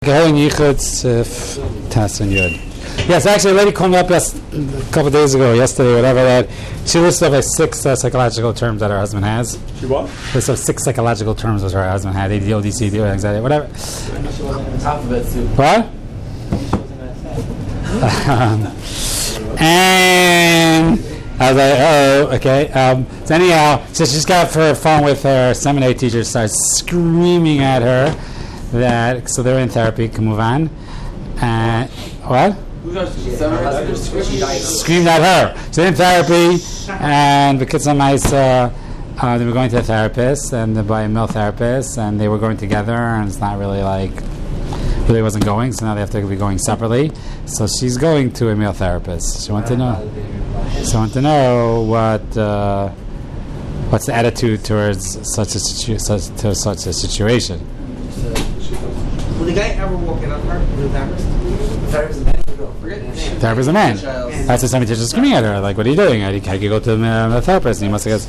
Geholen Yichud Tass and Yud. Yes, actually, a lady called me up a couple of days ago, yesterday, whatever, that she listed off like six psychological terms that her husband has. She what? Listed off six psychological terms that her husband had: ADD, ODD, anxiety, whatever. What? And I was like, oh, okay. So anyhow, so she's got off her phone with her seminary teacher, starts screaming at her that, so they're in therapy, can move on. What? Screamed at her. So they're in therapy, and the kids on mice, they were going to a therapist, and by a male therapist, and they were going together, and it's not really like, really wasn't going, so now they have to be going separately. So she's going to a male therapist. She wanted to know. So I want to know what's the attitude towards such a situation. Will the guy ever walk in on her with a therapist? Therapist is a man. That's the same teacher screaming at her. Like, what are you doing? I can go to the therapist. And he must have.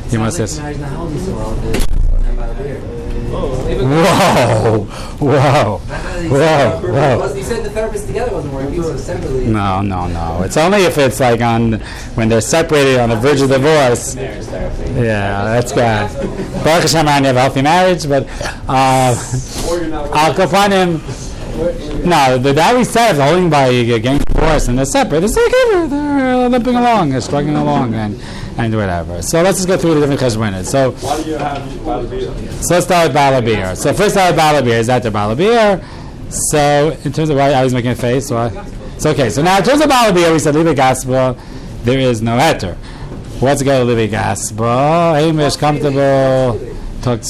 Whoa. He said the therapist together wasn't working, so separately. No. It's only if it's like when they're separated on the verge of divorce. Yeah, that's bad. Baruch Hashem, I have a healthy marriage, but I'll go find him. No, the Davi says holding by getting divorced and they're separate. It's like they're limping along, they're struggling along, and whatever. So let's just go through the different cheshbonos. So why do you have Balabir? So let's start with Balabir. So first start with Balabir. Is that the Balabir? So in terms of why I was making a face, so okay. So now in terms of Balabir, we said Live Gaspa, there is no heter. What's go to Live Gaspa? Hamish, comfortable, talks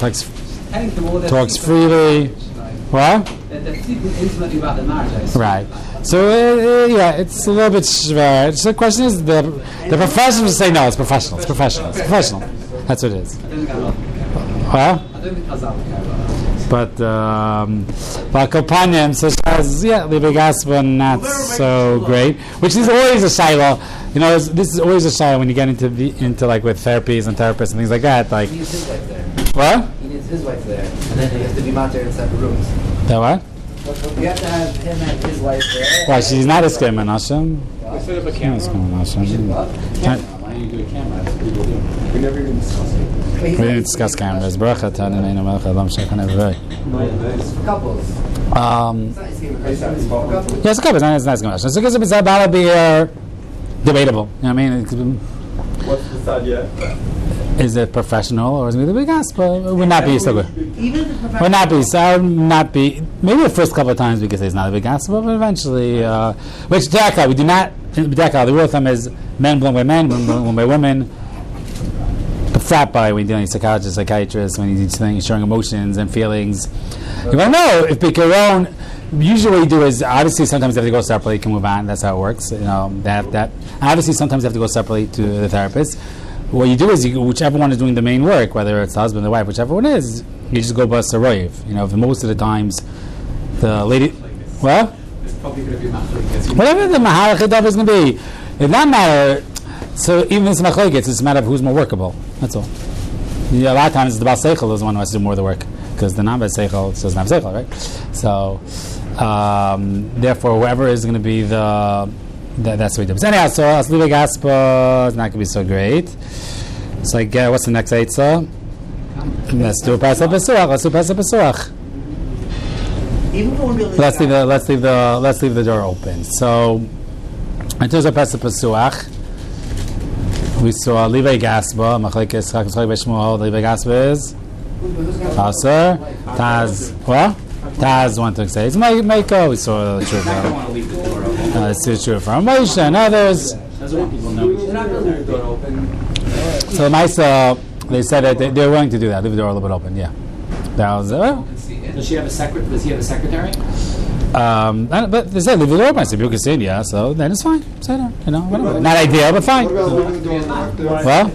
freely. What? Intimately about the marriage. Right. So it's a little bit schwer. So the question is, the professionals say no. It's professional. That's what it is. Huh? But Kopanim says, Libe Gaspa not so great, which is always a shayla. You know, this is always a shayla when you get into like with therapies and therapists and things like that. Like, He needs his wife there. What? He needs his wife there, and then he has to be matter in separate rooms. That what? You have to have him and his wife there. Why? She's not a skema Hashem. Instead of a camera. Why do you do a camera? That's what people do. We never even discussed it. We didn't discuss cameras. Bracha Tanainu Melcha Lam Shekhan Every. For couples. Yes, a couple. It's not skema Hashem. So because it's a Balabir, debatable. You know what I mean? What's the side yet? Is it professional or is it the big gospel? It would not be so good. Even the professional. Would not be. So I would not be. Maybe the first couple of times we could say it's not a big gospel, but eventually, which Deka, we do not. Deka, the rule of thumb is men blown by men, women blown by women. Frat by when you're dealing with psychologists, psychiatrists, when you're showing emotions and feelings. You want to know if Bikaron. Usually what you do is, obviously sometimes they have to go separately, you can move on, that's how it works. You know, that. Obviously sometimes they have to go separately to the therapist. What you do is, whichever one is doing the main work, whether it's the husband or wife, whichever one is, you just go bust a rave. You know, most of the times, the lady, well, whatever the mahalach is going to be, it doesn't matter. So even if it's machlokes, it's a matter of who's more workable. That's all. Yeah, a lot of times the Baal Seichel is the one who has to do more of the work, because the non-Baal Seichel doesn't have Seichel, right? So, therefore, whoever is going to be that's what he does. Anyhow, so Asliva Gaspa is not going to be so great. It's like, what's the next Eitzah? Let's do a Pesach Pesuach. Let's leave the door open. So, in terms of Pesach Pesuach, we saw Live Gaspa, Machlekes Chakos Beshmuel. Live Gaspa is Aser. Taz, what? Taz one to say it's Meiko. We saw the truth. It's true from Moshe and others. So Maisa, they said that they're willing to do that. Leave the door a little bit open. Yeah. That was Does she have a secretary? Does he have a secretary? But they said leave the door open. I said you can see it. Yeah. So then it's fine. Say that. You know, whatever. Not ideal, but fine. Well.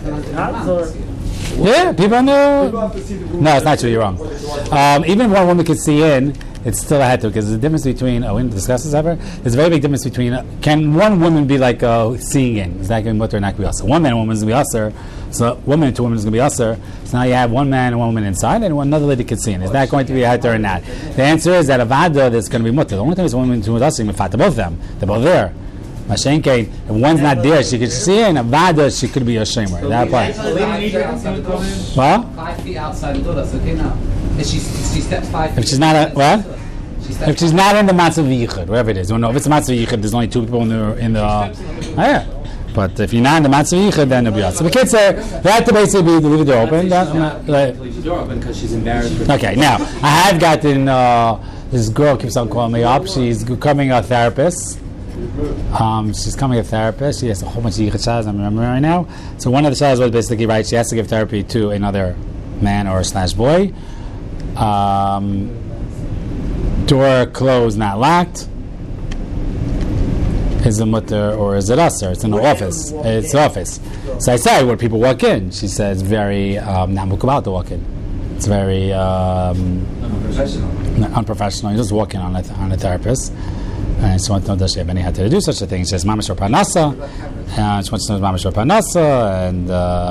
Yeah, people know. No, it's not true. You're wrong. Even one woman could see in. it's still a heter because the difference between we didn't discuss this ever. There's a very big difference between can one woman be like seeing in? Is that going to be mutter or not going to be usher? One man and one woman is going to be usher. So one man and two women is going to be usher. So now you have one man and one woman inside, and another lady could see in. Is that going to be a heter or not? The answer is that a vada that's going to be mutter. The only time is one woman and two women is usher. You both of them. They're both there. Mashenke, if one's not there, she could see in. A vada, she could be a shamer. That part. What? 5 feet outside the door. That's okay now. If she steps 5 feet. If she's not what? If she's not in the matzav yichud, wherever it is, if it's a matzav yichud, there's only two people in the yeah. But if you're not in the matzav yichud, then it'll be us. So the kids say they have to basically leave the door open. Leave the door open because she's embarrassed. Okay, now I have gotten this girl keeps on calling me up. She's becoming a therapist. She's coming a therapist. She has a whole bunch of yichud shahs I'm remembering right now. So one of the shahs was basically right. She has to give therapy to another man or / boy. Door closed, not locked. Is it mutter or is it usher? It's in the office. It's the office. So I say, when people walk in, she says very not mukabal to walk in. It's very unprofessional. You just walk in on a therapist. And she wants to know, does she have any heter to do such a thing? She says, Mamash or Parnasa. And she wants to know, Mamash or Parnasa. And,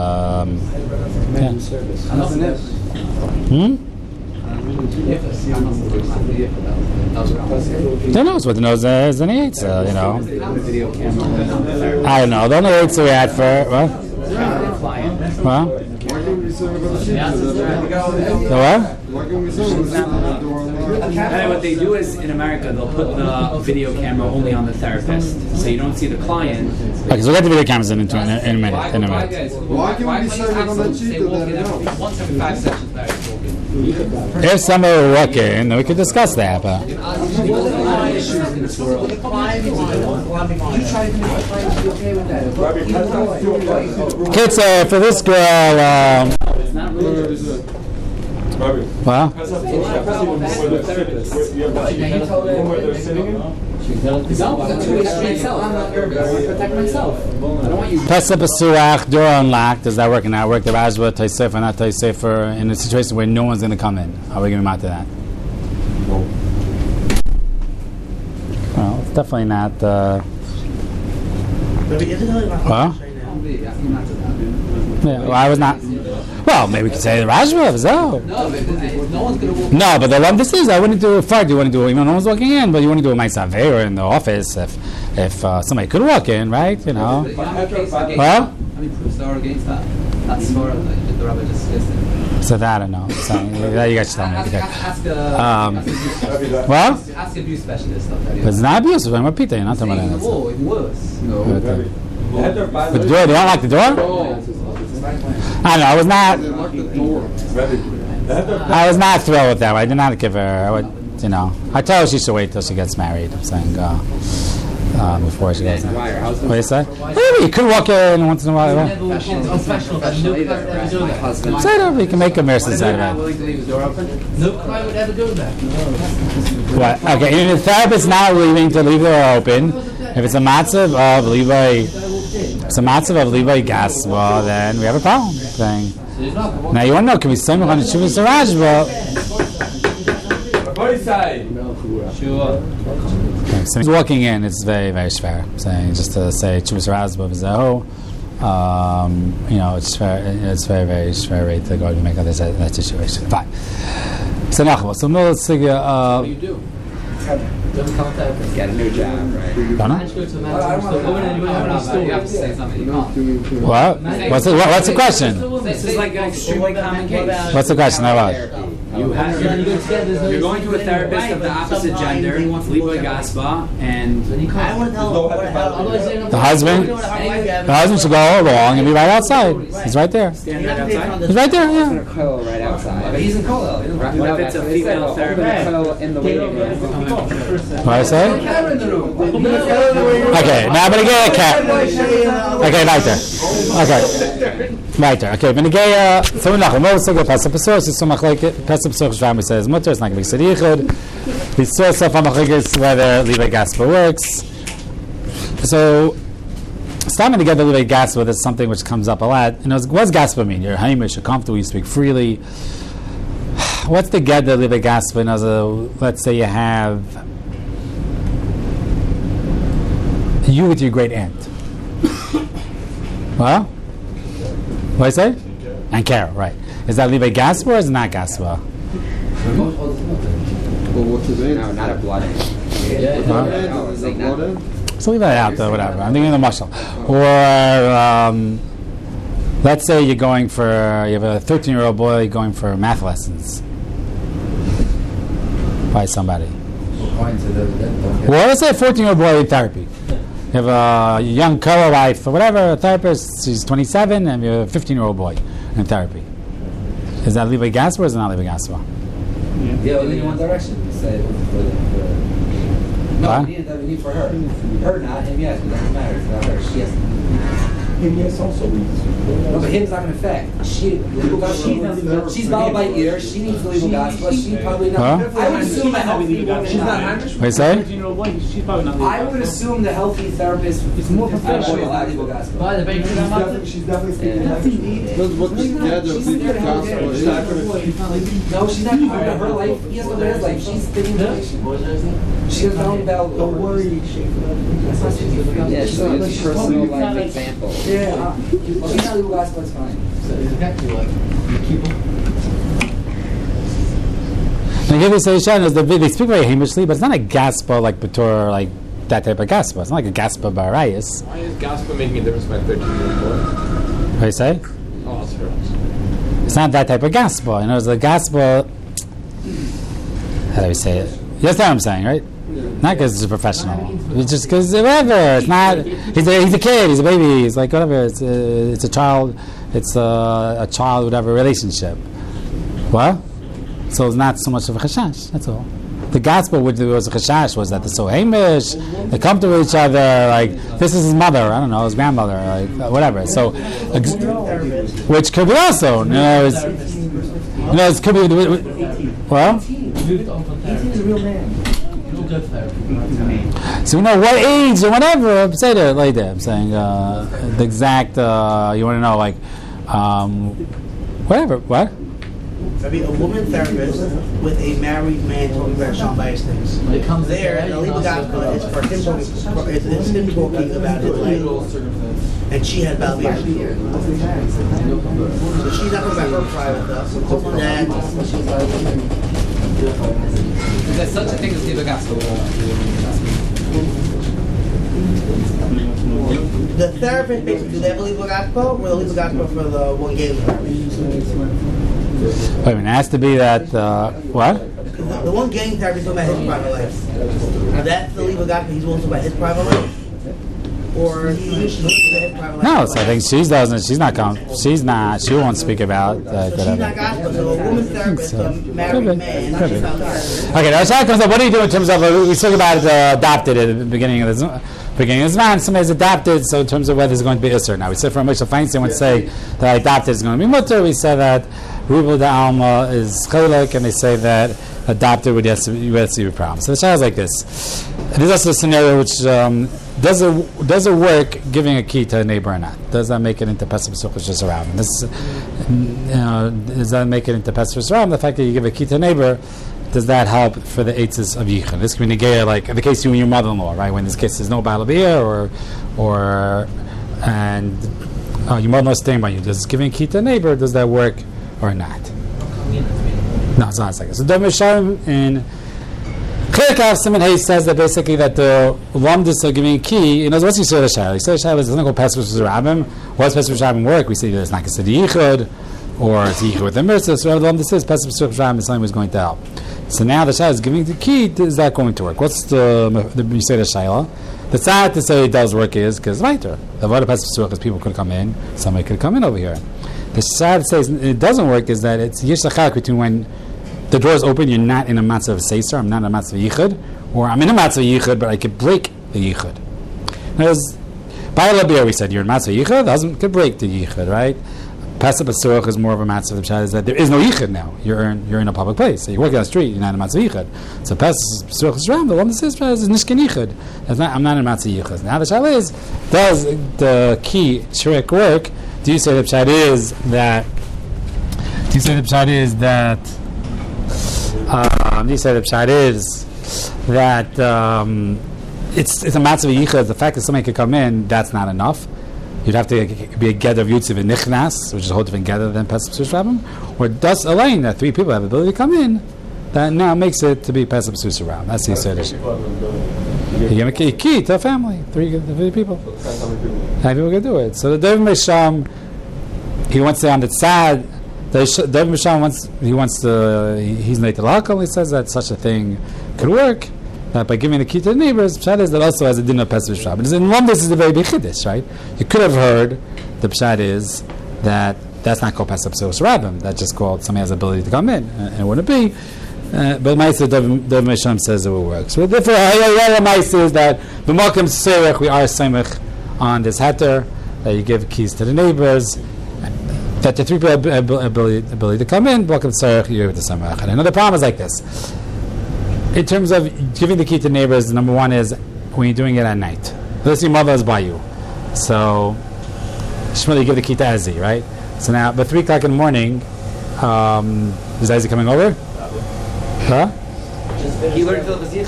Who knows what the nose is and he eats, you know. I don't know. The only eights we had for, what? The what? And what they do is in America they'll put the video camera only on the therapist, so you don't see the client. Okay, so we'll get the video cameras in a minute. Why can we be serving on that sheet that Once every 5 sessions, if somebody will walk in, then we could discuss that. But kids, for this girl, well, Pesach B'Surach, door unlocked. Does that work and not work? The Rajba, Taisefer, not Taisefer, in a situation where no one's going to come in. How are we going to mount to that? Well, it's definitely not. Well, yeah, well, I was not. Well, maybe we could say the Rajba. So. No, one's going to walk. No, but the lump this is. I wouldn't do it far. You want to do it even no one's walking in, but you want to do it myself or in the office if somebody could walk in, right? You know. Well, how many proofs are against that? That's more the rabbi just listed. So that I don't know. So that you guys tell me. Okay. Ask a abuse specialist. But it's not abuse. I'm talking about Peter. You're not talking about that. Even worse. No. But the door. They don't lock the door. I don't know. I was not thrilled with that. I did not give her. I would, you know. I told her she should wait till she gets married. I'm saying before she goes. What do you say? Maybe you could walk in once in a while. Say it. You can make a mercy out of it. No client would ever do that. What? Okay. If the therapist now leaving to leave the door open, if it's a matzav of Levi. It's a matzav of Levi gas. Well, then we have a problem. Thing. Now you want to know? Can we say on the Shuvah Siraj? Well, Sure. so he's walking in. It's very, very fair. Saying just to say Shuvah Siraj b'Vizahu. You know, it's fair. It's very, very fair to go and make out that situation. Fine. So now, so let's see. What do you do? Get a new job, right? Don't know. You have to say something. You can't. What? What's the question? This is like an extremely common case. What's the question? You're going to a therapist of the opposite gender, Levi Gaspa, and The husband should go along and be right outside. He's right there. stand right outside. He's right there. Yeah. Koil right outside. But he's in Koil. What if it's a female therapist? Koil in the waiting room. What I say? Camera in the room. Okay, now I'm gonna get a cat. Okay, right there. Okay, right there. Okay, Benegeya. So we're not going to go past the Pesach. So Pesach Shvami says mutter. It's not going to be Sadichud. We saw stuff on Machlikas whether Levi Gaspa works. So starting together Levi Gaspa is something which comes up a lot. You know, what does Gaspa mean? You're Haimish, you're comfortable, you speak freely. what's the get that live a gaspa? Let's say you have you with your great aunt. Well, what I say? And Carol, right? Is that live a gaspa or is it not gaspa? Well, what's his name? No, not a blood egg. Is it blood egg? So leave that out, though, whatever. I'm thinking of the mushal. Or, let's say you have a 13-year-old boy going for math lessons by somebody. Well, let's say a 14-year-old boy in therapy. You have a young co-wife or whatever, a therapist, she's 27, and you have a 15-year-old boy in therapy. Is that leave a gaspa or is it not leave a gaspa? Yeah, only in one direction. No, we need for her. Her not, him yes, but it doesn't matter. It's not her. She has to. Him yes also leaves. No, but him's not going to affect. She's bound by ear. She needs the legal gospel. She probably not. Huh? I would assume a healthy woman. She's not Irish. What you say? She's probably not. I would assume the healthy therapist is more professional than legal gospel. She's definitely speaking Irish. What's the get of the gospel? No, she's not part of her life. He has to live his life. She's thinking she doesn't know about. Don't worry. Yeah, she's not a personal life example. Yeah, she's not legal gospel. It's fine. So it's exactly like you keep them. Now, here they say, they speak very hamishly, but it's not a gaspa like Batur, like that type of gaspa. It's not like a gaspa barayas. Why is gaspa making a difference by 13-year-old boy? What do you say? Oh, that's fair. It's not that type of gaspa. You know, it's a gaspa. How do we say it? You understand what I'm saying, right? Not because it's a professional. It's just because whatever. It's not. He's a kid. He's a baby. He's like whatever. It's a child. It's a child whatever relationship. What? So it's not so much of a chashash. That's all. The gospel which was a chashash was that they're so hamish. They come to each other like this is his mother. I don't know his grandmother. Like whatever. So, which could be also. It could be. Well. 18 is a real man. So we know what age or whatever. Say that later. I'm saying the exact. You want to know like whatever. What? I mean, a woman therapist with a married man talking about Sean Bias things. It comes there, the legal gospel is for him talking, it's him talking about his life, and she had bad leadership. So she's not talking about her private stuff. That Is there such a thing as legal gospel? the therapist basically, do they have a legal gospel or the legal gospel for the one gay therapist? Wait a minute. It has to be that what? The one gang therapist talking about his private life. That's the legal gospel. He's also about his private life, or his private life. No, so I think she doesn't. She's not. She's not. She won't speak about So she's not gospel. So a woman's therapist, a married man. Could be. She's not gospel. Okay, now Shai comes up. What do you do in terms of? We spoke about adopted at the beginning of the Zman. Somebody's adopted. So in terms of whether it's going to be Isser. Now we said from Moshe Feinstein would say that adopted is going to be mutter. We said that Rubel da Alma is cholek, and they say that adopted would yes be a problem. So the Shai is like this. There's also a scenario which does it work giving a key to a neighbor or not? Does that make it into Pesach B'Such just around? Does that make it into Pesach around? The fact that you give a key to a neighbor, does that help for the eitzes of Yichud? This can be negated, like in the case you and your mother-in-law, right? When in this case there's no Baal B'Ir and your mother-in-law is staying by you. Does giving a key to a neighbor, does that work or not? No, it's not a second. So the Misham in Klerkav Simon Hayes says that basically that the Lamdus are giving a key. What's he say the Shayla? He says the Shayla is something called Pesach Rabbim. What's Pesach Rabbim work? We see that it's not considered Yichud, or it's Yichud with the Mirza. So whatever the Lamdus is, Pesach Rabbim is something who's going to help. So now the Shayla is giving the key. Is that going to work? What's the you say the Shayla? The side to say it does work is because later the Vada Pesach is people could come in, somebody could come in over here. The side says it doesn't work is that it's Yesh Lachak between when the door is open, you're not in a matzah of Seiser, I'm not in a matzah of Yichud, or I'm in a matzah of Yichud, but I could break the Yichud. By Labir, we said you're in matzah of Yichud, the husband could break the Yichud, right? Pesach B'Such is more of a matzah of the Pshat, is that there is no Yichud now. You're in a public place. So you're walking down the street, you're not in a matzah of Yichud. So Pesach B'Such is around, the one that says is Nishkan Yichud. I'm not in a matzah of Yichud. Now the Pshat is, does the key trick work? Do you say the Pshat is that He said the pshat is that it's a matzah yichud. The fact that somebody could come in, that's not enough. You'd have to be a gather of Yutziv and Nichnas, which is a whole different gather than Pesach B'sus Rabim, or thus allowing that 3 people have the ability to come in, that now makes it to be Pesach B'sus Rabim. That's the Yisrael. You give a key to a family, 3 people. How people can do it. So the David Mesham, he wants to on the tzad. David Mesham he's Neitel Hakol. He says that such a thing could work. That by giving the key to the neighbors, pshat is that also has a din of Pesach B'sus Rabim. In one, this is a very big chiddush, right? You could have heard the pshat is that that's not called Pesach B'sus Rabim. That's just called somebody has the ability to come in, and it wouldn't be. But Ma'aseh David Mesham says it will work. So therefore, Ma'aseh is that the Malkim Serech we are samech on this heter that you give keys to the neighbors. That the 3 people have ability to come in, Malkim Serech you give it to samech. And another problem is like this. In terms of giving the key to neighbors, number 1 is when you're doing it at night. Let's say mother is by you. So, Shmuel, you give the key to Ezi, right? So now, but 3 o'clock in the morning, is Ezi coming over? Huh? He learned to live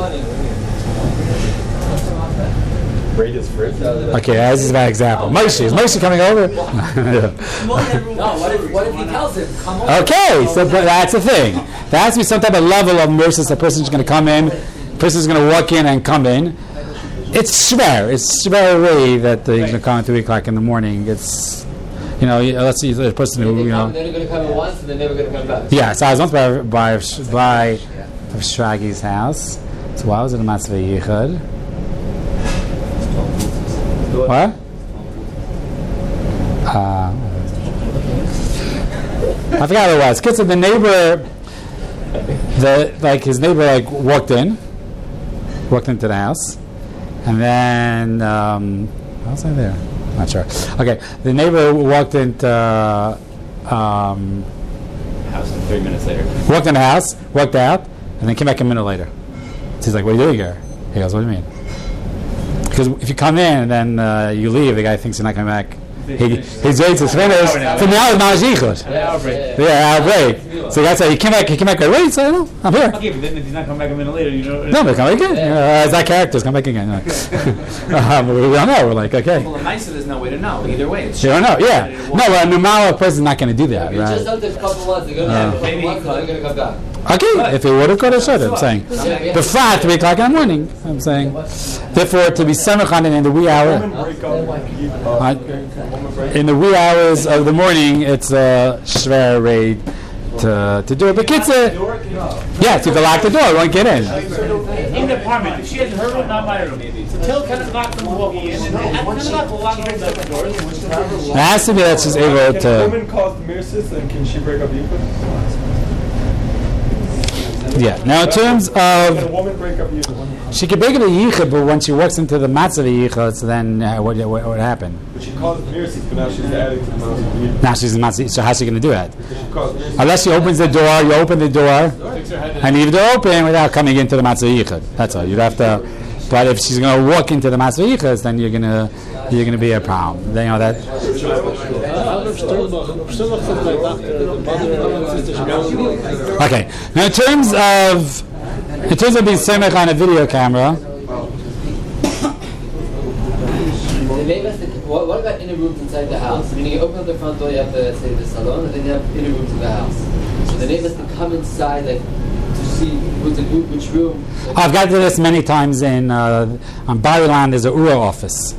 Rate is first. Okay, Ezi is a bad example. Moshe, is Moshe coming over? No, what if he tells him, come over? Okay, so but that's the thing. There has to be some type of level of mercy. A person's going to come in, a person's going to walk in and come in. It's shver. It's shver way that he's going to come at 3 o'clock in the morning. It's, let's see the person who, They're going to come in once and they're never going to come back. Yeah, so I was once by Shragi's house. So why was it a matzah yichud? What? I forgot what it was. Because the neighbor, his neighbor walked into the house, and then how was I there? Not sure. Okay, the neighbor walked into House 3 minutes later. walked in the house, walked out, and then came back a minute later. So he's like, "What are you doing here?" He goes, "What do you mean?" Because if you come in and then you leave, the guy thinks you're not coming back. He's waiting to finish. So now it's Ma'ajichot. Yeah, I'll break. So the guy said, he came back right away. So I'm here. Okay, but then if he's not coming back a minute later, No, but come back again. As that character's come back again. We don't know. We're like, okay. Well, in Maisa, there's no way to know. Either way, it's You don't know, yeah. No, but a normal person's not going to do that, Just right? after a couple months, they're going to have a couple months and they're going to come back. Okay, if it would have got a shot, I'm saying. But flat, 3 o'clock in the morning, I'm saying. Therefore, to be samech in the wee hour, in the wee hours of the morning, it's a shver raid to do it. But kids, yes, you can lock the door, it won't get in. In the apartment, if she has her room, not my room. So till 10 o'clock, someone's walking in, and at 10 o'clock, we'll lock the doors. It has to be that she's able Can a to. woman cause mirsis and can she break up yichud? Yeah. Now, in terms Can a of, woman break up yichud? she can break it a yichud, but when she walks into the matzah yichud, so then what would happen? But she caused mirsis, but now she's adding to the mirsis. Now she's in matzah. So how's she going to do that? She caused mirsis. Unless she opens the door, you open the door, and leave the door open without coming into the matzah yichud. That's all. You'd have to. But if she's going to walk into the matzah yichud, then you're going to be a problem. Then, that. Okay. Now, in terms of being samech on a video camera, The neighbors, what about inner rooms inside the house? Meaning you open up the front door, you have the salon, and then you have inner rooms in the house. So the neighbors can come inside, to see which room. I've got to this many times on Bar Ilan. There's a URA office,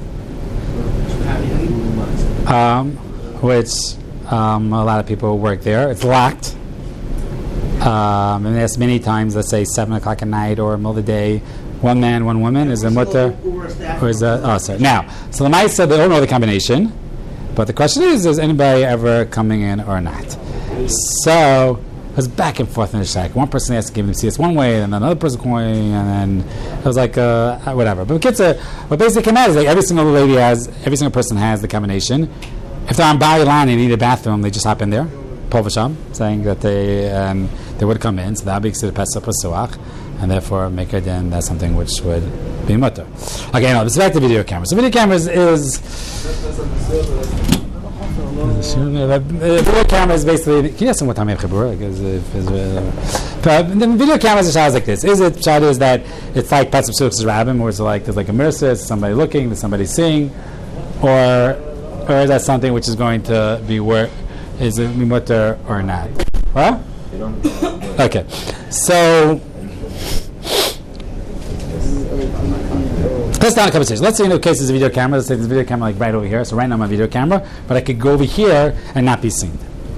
which a lot of people work there. It's locked. And there's many times, let's say 7 o'clock at night or middle of the day, one man, one woman is a mutter, or is that? Oh, sorry. Now, so the mice said they don't know the combination, but the question is anybody ever coming in or not? So it was back and forth in the shack. One person asked to give them CS one way, and another person going, and then it was like whatever. But what basically came out is like every single person has the combination. If they're on Bar Ilan and they need a bathroom, they just hop in there. Povasham, saying that they would come in, so that would be considered Pesach Pasuach, and therefore make it then that's something which would be mutter. Okay, now let's back to video cameras. So video cameras is The video camera is basically. Can you ask him what time I have Chibur? The video camera is like this. Is it shot is that it's like Pets of Sukkos Rabbim, where it's like there's like a mirror, somebody looking, there's somebody seeing, or is that something which is going to be is it mutter or not? What? Okay, so. Let's start a conversation. Let's say in the case there's a video camera. Let's say there's a video camera like right over here. So right now I'm on video camera, but I could go over here and not be seen.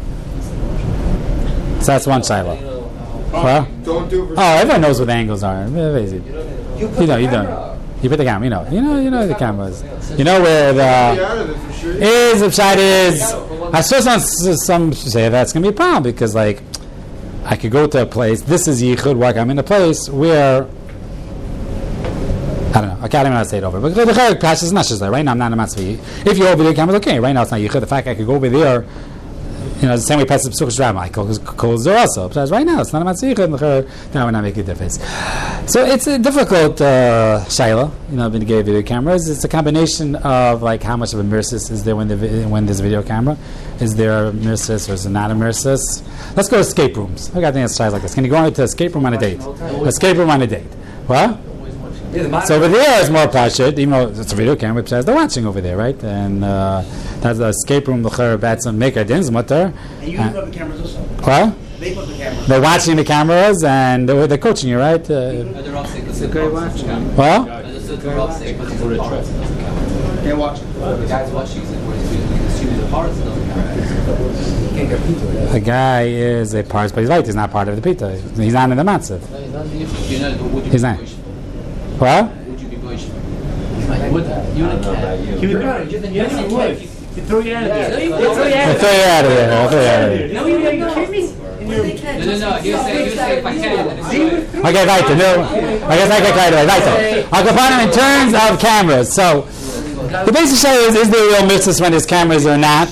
So that's one shiloh. Well, Don't do it. everyone knows what the angles are. Very easy. You don't. You put the camera. You know the cameras. You know where the Out of it for sure. is the shot is. I saw some say that's gonna be a problem because like I could go to a place. This is yichud work. I'm in a place where. I don't know. I can't even know how to say it over. But the Chayek Pash is not just there. Right now, I'm not in a matzvi. If you over there, camera, okay. Right now, it's not yichud. The fact I could go over there, the same way Pesach Psuchos Rama, I close there also. Because right now, it's not a matzvi yichud. That would not make a difference. So it's a difficult shaila. When you get video cameras, it's a combination of like how much of a mirsus is there when there's a video camera. Is there a mirsus or is it not a mirsus? Let's go to escape rooms. I got things that's like this. Can you go into escape room on a date? Escape room on a date. What? So over there is more pashut, even though it's a video camera, which says they're watching over there, right? And that's the escape room, the batson maker dins mutter. And you put the cameras also. What? They put the cameras. They're watching the cameras and they're coaching you, right? What? They're watching. The guy's watching the parts of The guy is a part, but he's right. He's not part of the pita. He's not in the matzav. He's not. What? Would you be goyish? You would. You throw you out of there. I'll throw you out of there. No, you kidding me? No. He was saying if I can. Okay, right. I guess I get carried away. Right. I'll go find him in terms of cameras. So the basic show is there real mitzvahs when there's cameras or not?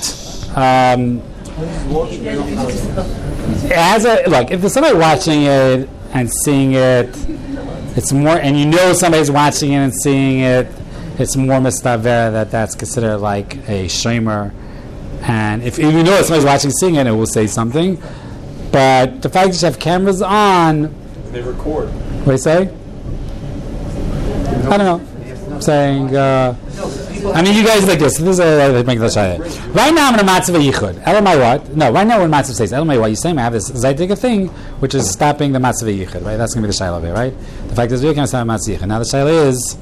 Look, if there's somebody watching it and seeing it, it's more, and somebody's watching it and seeing it, it's more mistaver that's considered like a shamer. And if you know that somebody's watching, seeing it, it will say something. But the fact that you have cameras on, They record. what do you say? I don't know. I'm saying, you guys like this. This is a make the shayah. Right now I'm in a matzav yichud. Elamai what? No, right now when matzav says Elamai what? You saying I have this zaytika thing which is stopping the matzav yichud, right? That's going to be the shayla of it, right? The fact is we can't stop matzav yichud. Now the shayla is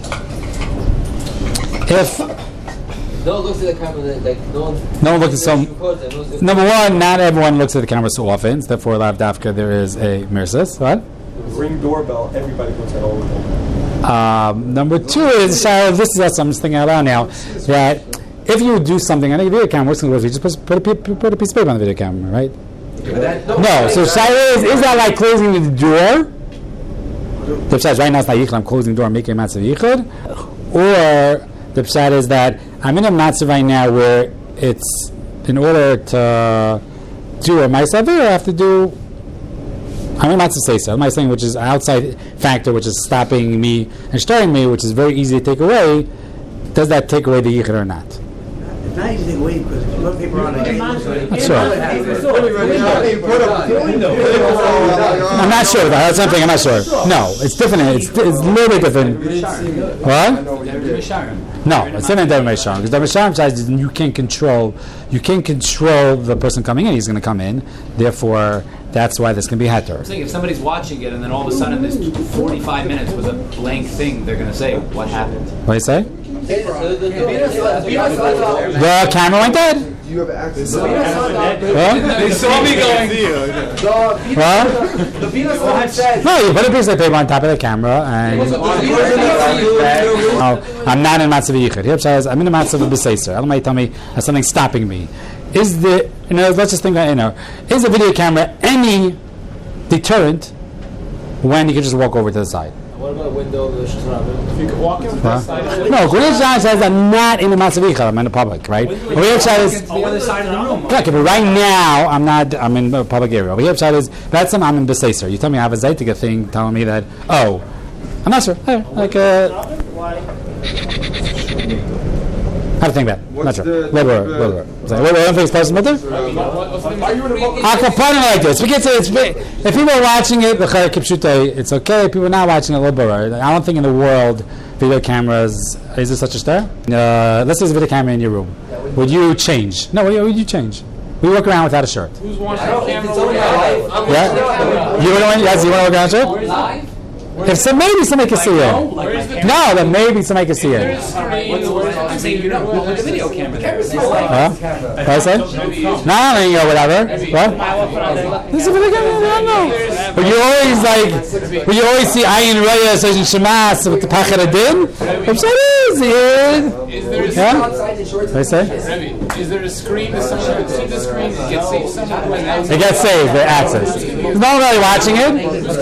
if No one looks at the camera like no one looks at some. Number one, not everyone looks at the camera so often. Therefore, lav dafka there is a mirsus. What? Ring doorbell, everybody looks at all of them. Number two is this is what I'm just thinking out loud now. That if you do something on a video camera, what's going to do? You just put a piece of paper on the video camera, right? No. So shayla is that like closing the door? The pshat right now it's not yichud. I'm closing the door, making a matzav yichud, or the pshat is that I'm in a matzav right now where it's in order to do a ma'aseh I have to do. I'm not to say so. I'm not saying which is an outside factor, which is stopping me and starting me, which is very easy to take away. Does that take away the yichud or not? It's not easy to take away because if you put paper on it, I'm not sure. That's something I'm not sure. No, it's different. It's a little bit different. What? No, it's different than Mesharim because the Mesharim says you can't control the person coming in. He's going to come in. Therefore, that's why this can be heter. I'm saying if somebody's watching it and then all of a sudden there's 45 minutes with a blank thing, they're going to say, what happened? What do you say? The camera went dead. You have access. They saw me going. No, you put a piece of paper on top of the camera and I'm not in matzav yichud. Here says I'm in a matzav of b'seiser. Allah might tell me there's something stopping me. Is the let's just think is the video camera any deterrent when you can just walk over to the side? What about a window of the Shazram? If you could walk in from the side. No, Gulesh says I'm not in the matzav yichud. I'm in the public, right? Gulesh says the other side of the room. okay, but right now I'm not. I'm in the public area. Over here, is that's I'm in b'seiser. You tell me I have a zaytika thing telling me that. Oh, I'm not sure. How to think about it? Not What's sure. the- Laborer. What do you think is possible? Are you in a I can put it like this. We can say it's if people are watching it, it's okay. If people are not watching it, laborer. I don't think in the world video cameras. Is there such a star? Let's say there's a video camera in your room. Would you change? No. Would you change? We walk around without a shirt. Who's watching the camera? Yeah. You want to? Yes. You want to walk around shirt? Live? If so, maybe somebody can see it. Where's the No, then maybe somebody can see it. I'm saying you're not with the video camera. Huh? What I say? No, whatever. What? This is a video camera. I don't know. But you always see Ayin Raya says in Shemas with the Pachad Adin. I'm sorry, Is there a yeah? What I say? Is there a screen that someone could see the screen and get saved someone going out? It gets saved, the access. There's no one really watching it.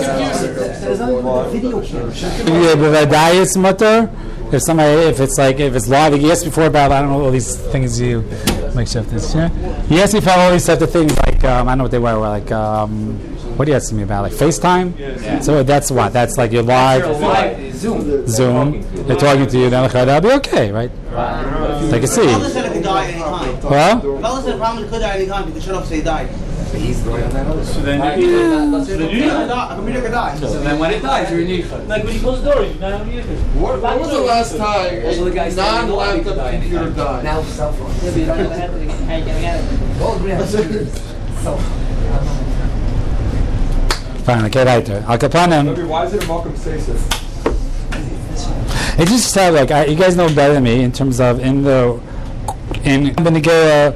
With a diet mutter, if it's live, he asked before about I don't know all these things you make sure this. Yeah, he asked me about all these types of things like I don't know what they were like. What do you ask me about like FaceTime? Yeah. So that's what that's like you're live. Zoom. They're talking to you. Then that'll be okay, right? They can see. Fellas said it could die anytime. Well, Fellas said probably could die anytime because shut up say he died. So then A computer could die. when it dies, you're in Yichud. Like when you close the door, you're not on the other. What was the last time Also, the guy's non-laptop computer died? Now cell phone. Yeah, but you don't have to how you getting at it. fine. Okay, right there. Al Kapanim. Why is it a Malcolm Stasis? It just said like you guys know better than me in terms of in Benegera.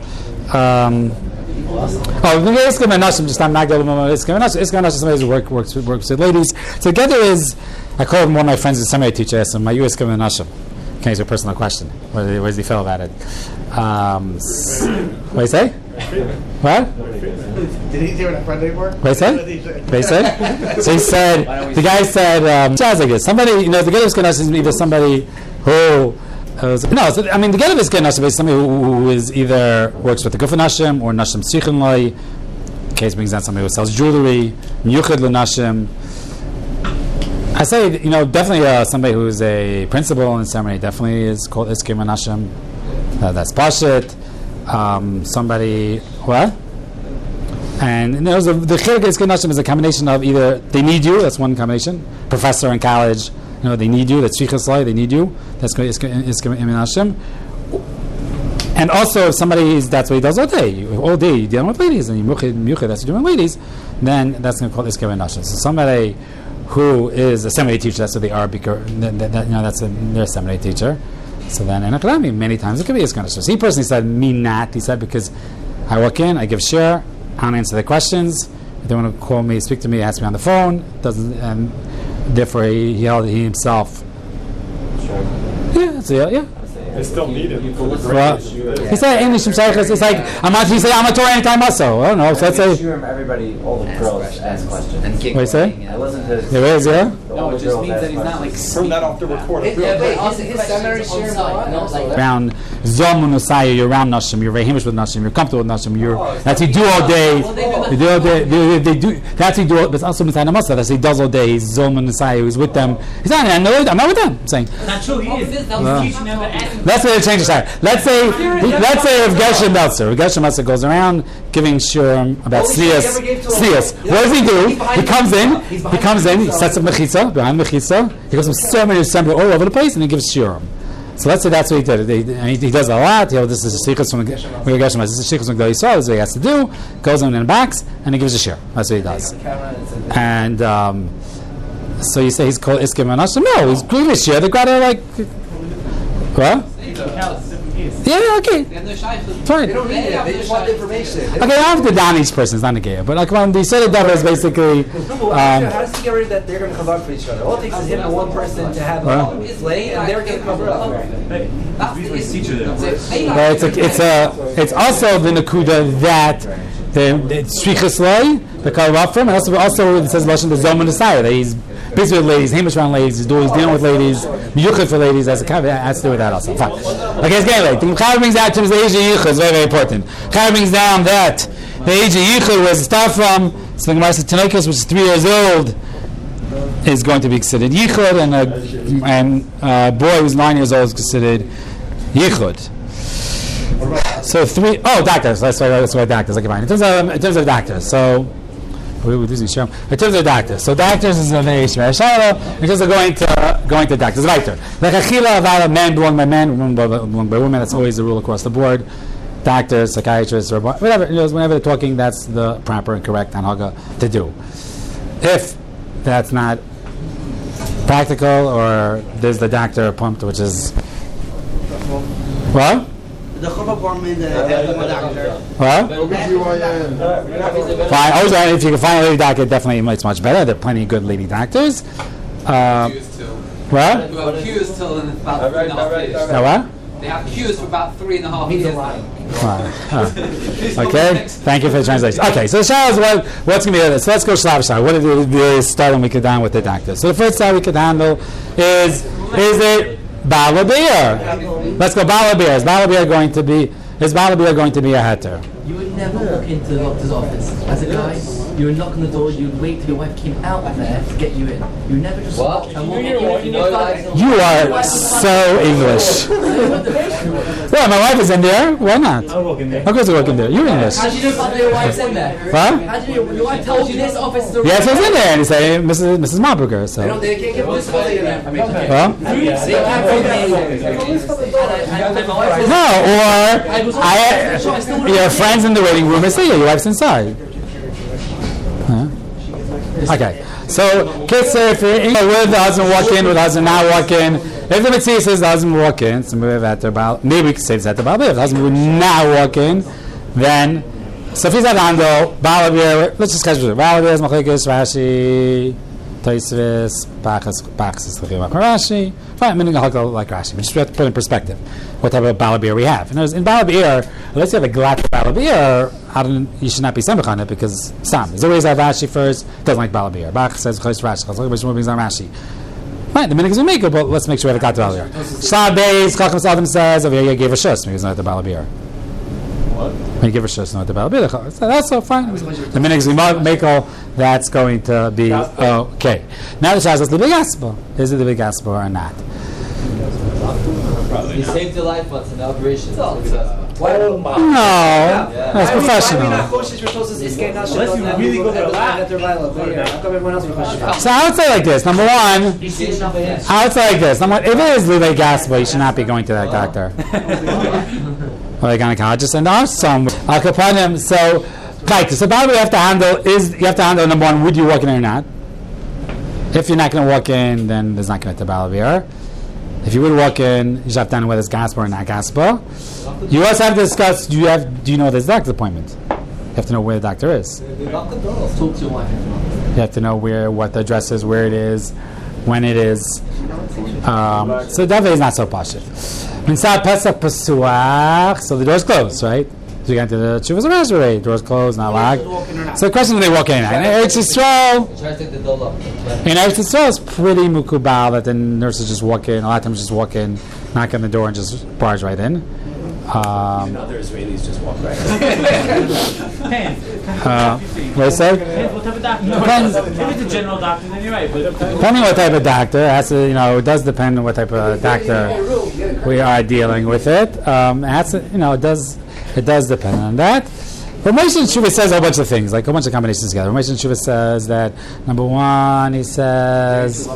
Iska Menashim, just I'm not going to Iska Menashim, somebody who works with ladies. So together is, I called one of my friends, a seminary teacher, asked him, are you Iska Menashim? Okay, it's a personal question. What does he feel about it? What do you say? What? Did he say what a friend they were? What do you say? What do you say? So he said, the guy said, sounds like this. Somebody, the Gedol Iska Menashim is either somebody who the Gedol Iska Menashim is somebody who is either works with the Guf Nashim or Nashim Tzichin Loi. Case brings down somebody who sells jewelry, Miyuchad L'Nashim. I say, definitely somebody who is a principal in ceremony definitely is called Iska Menashim. That's Pashit. Somebody, what? And the Chiluk Iska Menashim is a combination of either they need you, that's one combination, professor in college, they need you, that's Tzvichas Loi, they need you, that's Iska Menashim. And also, if somebody that's what he does all day you're dealing with ladies, and that's what you're doing with ladies, then that's going to call Iska Menashim. So somebody who is a seminary teacher, that's what they are, because they're a seminary teacher. So then in Akadami, many times it could be Iska Menashim. So he personally said, me not. He said, because I walk in, I give share, I don't answer their questions. If they want to call me, speak to me, ask me on the phone, and therefore he held himself. Yeah. They still need him. Well, he said English it's like I'm a Torah anytime also. I don't know. So let's say everybody, all the girls ask questions. And what do you say? I listened to There is, yeah. No, it just means that he's not like Turn that off the recorder. His seminary share Around Zom Nusaya, you're around Nashim, you're very hamish with Nashim, you're comfortable with Nashim, that's what you do all day. They do all day. They do. That's what he do. But it's also Mitzvah Namasa. That's what he does all day. He's Zom Nusaya. He's with them. He's not. I'm not with them. I'm saying. Not true. He is. He's teaching them to ask. Let's say they change the side. Let's say if Gershon Meltzer goes around giving shurim about Slias. What does he do? He comes in, he sets up Mechitza, behind Mechitza, he goes from so many assembly all over the place, and he gives shurim. So let's say that's what he did. He does a lot. This is a shlichus from Gershon Meltzer. This is a shlichus from Gedolei Yisrael. This is what he has to do. Goes in the box, and he gives a shir. That's what he does. And so you say he's called Iska Menashim? No, he's giving a shir. They got to like what? Yeah, okay. Fine. They don't need it. They just want information. Okay, I have to down each person. It's not a gay. But like when the Seder Davar is basically. How does he get rid of that? They're going to cover up for each other. All it takes is him and one person to have a play, and they're going to cover up. Well, it's also the Nakuda that the Shvichas Loi, the cover up from, and also it says Lashon the Zoman Desire that he's busy with ladies, hamish around ladies, he's dealing with ladies, Yuchid for ladies, has to do with that also. Fine. Okay, it's getting late. The Chav brings out to the age of Yuchid is very, very important. Chav brings down that the age of Yuchid was start from, so the Gemara says Tinokus, which is 3 years old, is going to be considered Yichud, and a boy who's 9 years old is considered Yichud. So three. Oh, doctors. That's why doctors. Okay, fine. In terms of doctors. So in terms of doctors. So doctors is a very shayla. In terms of going to doctors. Weiter. Like achila about men belong by men, women belong by women. That's always the rule across the board. Doctors, psychiatrists, or whatever. Whenever they're talking, that's the proper and correct anhaga to do. If that's not practical, or there's the doctor pumped, which is what? The Chava Barman, the doctor. What? Fine. Always, if you can find a lady doctor, definitely it's much better. There are plenty of good lady doctors. What? Who have queues till in about 3.5 years. What? They have queues for about 3.5 years. Okay, thank you for the translation. Okay, so the shah is what's going to be this. So let's go shlav shah. What did we start when we could down with the doctor? So the first side we could handle is it balabir? Let's go balabir. Is balabir going to be a heter? You would never walk into the doctor's office as a guy. You would knock on the door. You'd wait till your wife came out of there to get you in. You never just walk and walk in. You are so English. Well, my wife is in there. Why not? I'll walk in there. Of course, I'll walk in there. You're English. How do you know your wife's in there? What? How do you know your wife told you this office is a Yes, I was in there, and he said, Mrs. Marburger. So. They can't get this in there. Huh? No, or your friends in the waiting room and say, your wife's inside. Huh? Okay, so Kitzer, if you're with the husband walk in, with the husband not walk in, if the Mitzvah says the husband walk in, so maybe we can say that about if the husband would not walk in, then, so if he's at Ando, Balabir, let's just catch it. Balabir is Machlikis, Rashi, Taisvis, Bachas, Rashi. Fine, meaning a like Rashi. We just have to put in perspective what type of balabir we have. In balabir, unless you have a glatt balabir, you should not be samach on it because sam. There's always have Rashi first. Doesn't like balabir. Bach says Chos Rashi. Chos brings on Rashi. Fine, the minhag is we make it, but let's make sure we have a glatt balabir. Shad Beis Chacham Sadim says over here you gave a shus. Maybe it's not the balabir. What? When you give a shus, not the balabir. So that's so fine. The minhag is we make all. That's going to be okay. Now the shas is the big gospel. Is it the big gospel or not? You saved your life once in operation. No, that's professional. Unless you really go for a lot. So I would say like this. Number one, I would say like this. Number one, if it is Lulei Gaspa, you should not be going to that doctor. Or a gynecologist and some Al-Kapanim. So, right. So probably you have to handle number one, would you walk in or not? If you're not going to walk in, then there's not going to be Balavir. If you would walk in, you should have to know whether it's Gaspa or not Gaspa. You also have to discuss, do you know there's a doctor's appointment? You have to know where the doctor is. Talk to your wife. You have to know what the address is, where it is, when it is. So definitely is not so pashut. Minsad Pesach Pesuach, so the door's closed, right? So you get into the Chuvas Rashbari, door's closed, not locked. So the question is, they walk in. In Eretz Yisrael, it's pretty mukubal that the nurses just walk in. A lot of times just walk in, knock on the door, and just barge right in. Even other Israelis just walk right in. What is that? What type of doctor? Depends. If it's a general doctor, then you're right. But depending on what type of doctor, it does depend on what type of doctor we are dealing with it. It does depend on that. But Moshe Shuvah says a whole bunch of things, like a bunch of combinations together. Moshe Shuvah says that number one, he says,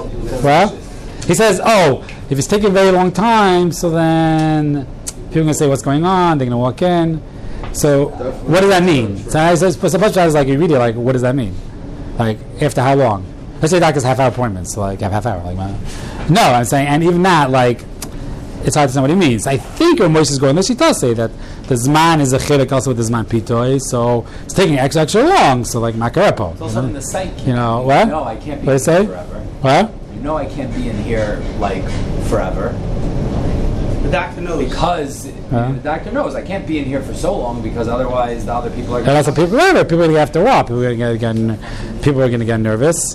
if it's taking a very long time, so then people are going to say what's going on. They're going to walk in. So what does that mean? So I says, but suppose like you read it, like what does that mean? Like after how long? Let's say doctors half-hour appointments, so like have half-hour. No, I'm saying, and even that, like it's hard to know what he means. I think where Moshe is going, he does say that the Zman is a chilek also with the Zman Pitoi, so it's taking extra long. So like Makarepo. It's also in the psyche. What? No, I can't be what in say? here forever. What? You know I can't be in here like forever. The doctor knows. Because the doctor knows I can't be in here for so long because otherwise the other people are going to... People are going to have to walk. People are going to get nervous.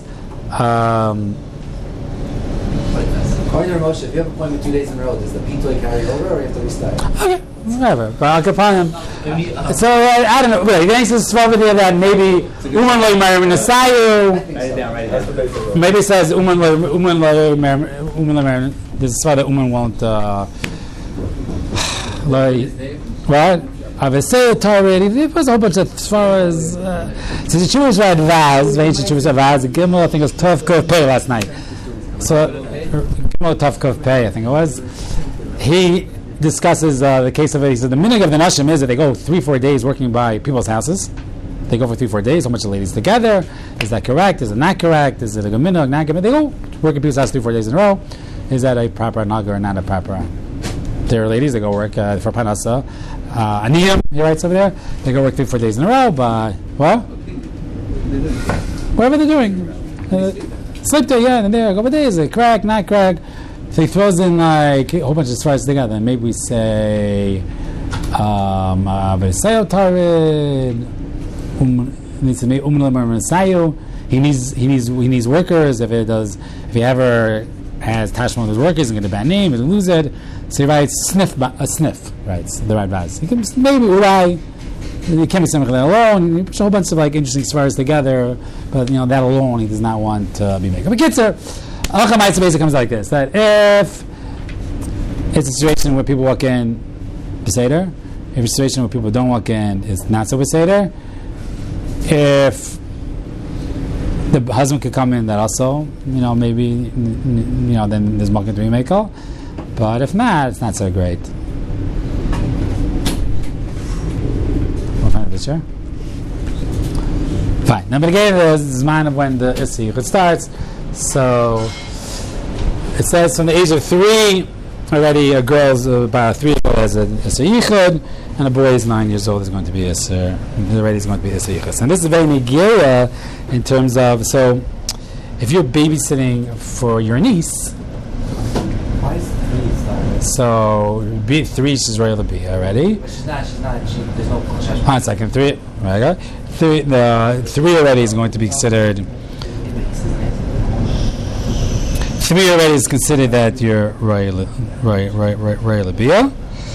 According to Moshe, if you have an appointment 2 days in a row, does the Pitoi carry over or you have to restart? Okay, whatever. But I'll confine him. So I don't know. He thinks it's over there that maybe Uman lo yimarim nesayu. Maybe it says Uman lo yimarim. This is why the Uman won't. like, what? Avesei Torah. It was a whole bunch of, as far as so the Jewish read Vaz, the ancient Jewish read Vaz. The Gimel, I think it was Tov Kov Pei last night. So Gimel Tov Kov Pei, I think it was. He discusses the case of it. He said the minhag of the Nashim is that they go 3-4 days working by people's houses. They go for 3-4 days. How much the ladies together? Is that correct? Is it not correct? Is it a minhag, not minhag? They go work in people's houses 3-4 days in a row. Is that a proper naga or not a proper? There are ladies that go work for Panasa. Aniyam, he writes over there. They go work 3-4 days in a row, but what? Whatever they're doing. Sleep there, yeah, and there. A couple days, they crack, not crack. So he throws in like a whole bunch of stars together. And maybe we say he needs workers. If he ever has tashma with workers, he's going to bad name, he's going to lose it. So he writes sniff, writes the right vaz. He can maybe urai. It can't be something alone. He puts a whole bunch of like interesting stars together, but that alone he does not want to be making. But Kitzer, Halacha Ma'aseh basically comes like this: that if it's a situation where people walk in beseder, if it's a situation where people don't walk in, it's not so beseder. If the husband could come in, that also, maybe, then there's malkin to be mekel. But if not, it's not so great. We'll find a picture. Fine. Now, but again, there's this mind of when the Issa Yichud starts. So, it says from the age of 3, already a girl's about 3 years old has a Issa Yichud, and a boy is 9 years old is going to be Issa. Already is going to be Issa Yichud. And this is very negira in terms of, so, if you're babysitting for your niece, Why is 3 starting? so 3 she's ready to be already. But she's not, there's no Kol 1 second, 3, right? 3 already is going to be considered. 3 already is considered that you're royal labia.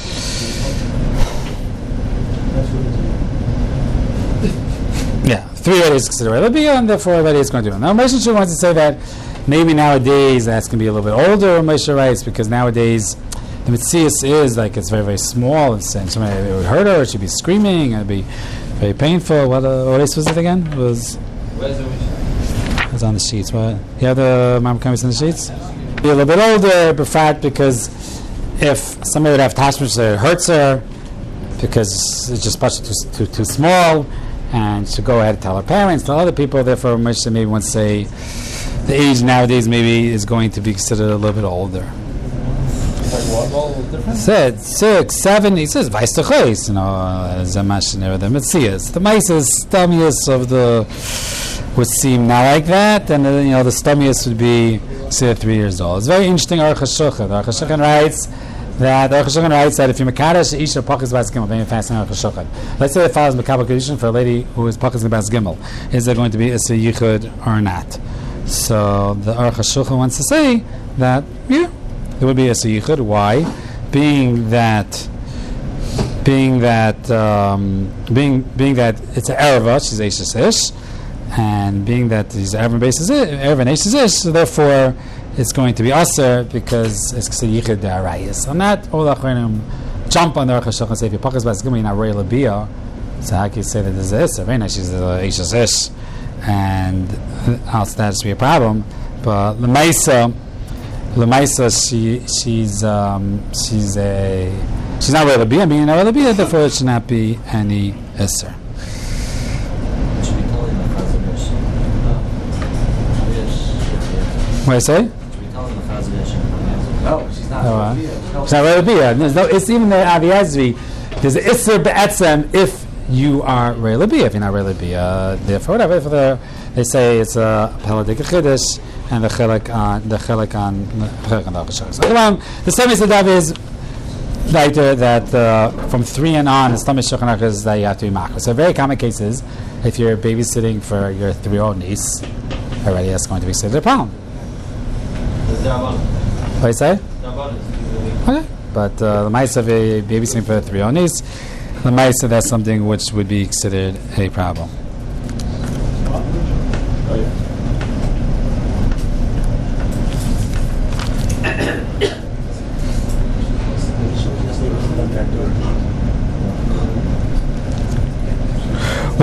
Yeah, 3 already is considered royal labia, and therefore already is going to do it. Now, Moshe wants to say that maybe nowadays that's going to be a little bit older. Moshe writes because nowadays the mitzias is like it's very very small. And somebody it would hurt her. She'd be screaming. It'd be very painful. What race was it again? It was. It's on the sheets. What? You have the Mam Kamis in the sheets? Be a little bit older, befrat, because if somebody would have tashmish that hurts her, because it's just much too small, and she'll go ahead and tell her parents, tell other people, therefore Moshe maybe wants to say the age nowadays maybe is going to be considered a little bit older. Said 6, 7. He says Vaistachos, Zamash and everything. But see us. The mices, stomachs of the would seem not like that, and the stomachs would be say 3 years old. It's very interesting. Aruch HaShulchan. Aruch HaShulchan writes that if you're mekadosh isha pachas bas gimel, then you're fasting Aruch HaShulchan. Let's say it follows mekabel kedushin for a lady who is pachas bas gimel. Is there going to be Issa Yichud or not? So the Aruch HaShulchan wants to say that there would be Issa Yichud. Why? Being that it's an erva, she's Eishes Ish, and being that these erva bases erva and Eishes Ish, so therefore it's going to be aser because it's Issa Yichud D'Arayis. And not all the Achronim jump on the Aruch HaShulchan and say if you pachas bas gimel you're not royal labia. So how can you say that there's an Issa? Very nice, she's Eishes Ish, and else that should be a problem. But the Lemaisa, she's not royal labia, being not royal labia, therefore it should not be any Isser. What do I say? No, she's not. She's not royal labia. It's even the Avi Ezri. There's an Isser be'etzem if you are royal labia. If you're not royal labia, therefore whatever. They say it's a peladik chiddush. And the chelik on the Aruch. So the same is that from 3 and on, the stomach shulchan aruch is that you have to be makos. So very common cases, if you're babysitting for your 3-year-old niece, already that's going to be considered a problem. What do you say? Okay, but the mice of a babysitting for a 3-year-old niece, the mice of that's something which would be considered a problem.